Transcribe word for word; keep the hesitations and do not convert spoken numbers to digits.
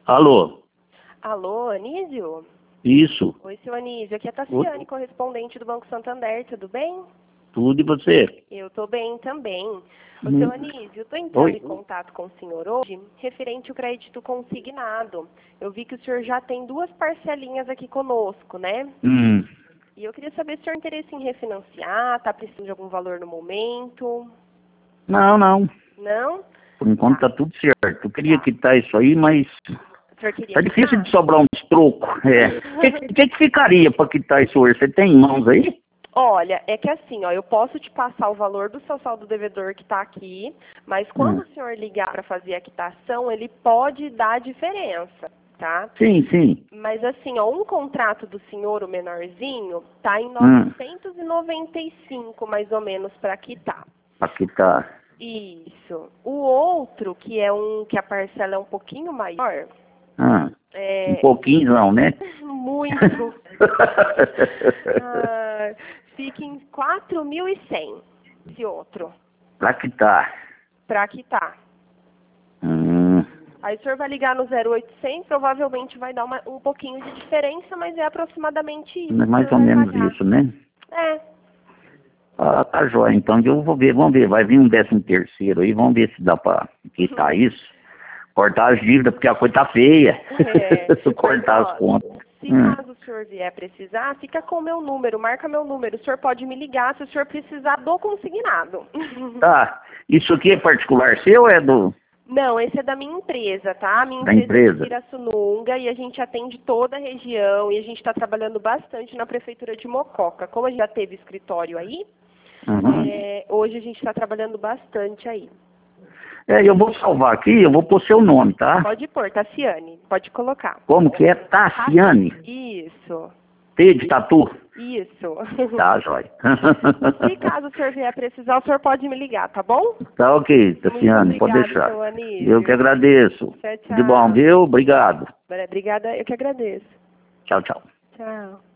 Alô? Alô, Anísio? Isso. Oi, seu Anísio. Aqui é a Tassiane, correspondente do Banco Santander. Tudo bem? Tudo e você? Eu tô bem também. Ô, Hum. seu Anísio, eu tô entrando Oi. em contato com o senhor hoje, referente ao crédito consignado. Eu vi que o senhor já tem duas parcelinhas aqui conosco, né? Hum. E eu queria saber se o senhor tem interesse em refinanciar, tá precisando de algum valor no momento? Não, não. Não? Por enquanto Tá. tá tudo certo. Eu queria Tá. quitar isso aí, mas O senhor queria tá difícil quitar? de sobrar uns trocos. É. O que, que, que ficaria para quitar isso hoje? Você tem em mãos aí? Olha, é que assim, ó, eu posso te passar o valor do seu saldo devedor que está aqui, mas quando Hum. o senhor ligar para fazer a quitação, ele pode dar a diferença, tá? Sim, sim. Mas assim, ó, um contrato do senhor, o menorzinho, tá em Hum. novecentos e noventa e cinco mais ou menos para quitar. Para quitar. Isso. O outro, que é um que a parcela é um pouquinho maior, Ah, um é pouquinho não, né? muito. Ah, fica em quatro mil e cem esse outro, Para quitar. para quitar. Hum. Aí o senhor vai ligar no zero oitocentos, provavelmente vai dar uma, um pouquinho de diferença, mas é aproximadamente isso que o Mais senhor ou vai menos pagar. isso, né? É, Ah, tá jóia. Então eu vou ver, vamos ver, vai vir um décimo terceiro aí, vamos ver se dá pra quitar isso. Cortar as dívidas, porque a coisa tá feia. é. Se cortar Mas, as ó, contas. se Hum. caso o senhor vier precisar, fica com o meu número, marca meu número. O senhor pode me ligar se o senhor precisar do consignado. Tá. Isso aqui é particular seu ou é do, Não, esse é da minha empresa, tá? A minha da empresa é de empresa? Pirassununga e a gente atende toda a região e a gente está trabalhando bastante na prefeitura de Mococa. Como a gente já teve escritório aí, Uhum. é, hoje a gente está trabalhando bastante aí. É, eu vou salvar aqui, eu vou pôr seu nome, tá? Pode pôr, Tassiane, pode colocar. Como que é? Tassiane? Isso, T de tatu? isso. Tá, jóia. Se caso o senhor vier precisar, o senhor pode me ligar, tá bom? Tá ok, Muito Tassiane, pode obrigada, deixar. seu Anísio. Eu que agradeço. Tchau, De bom, tchau. viu? Obrigado. Obrigada, eu que agradeço. Tchau, tchau. Tchau.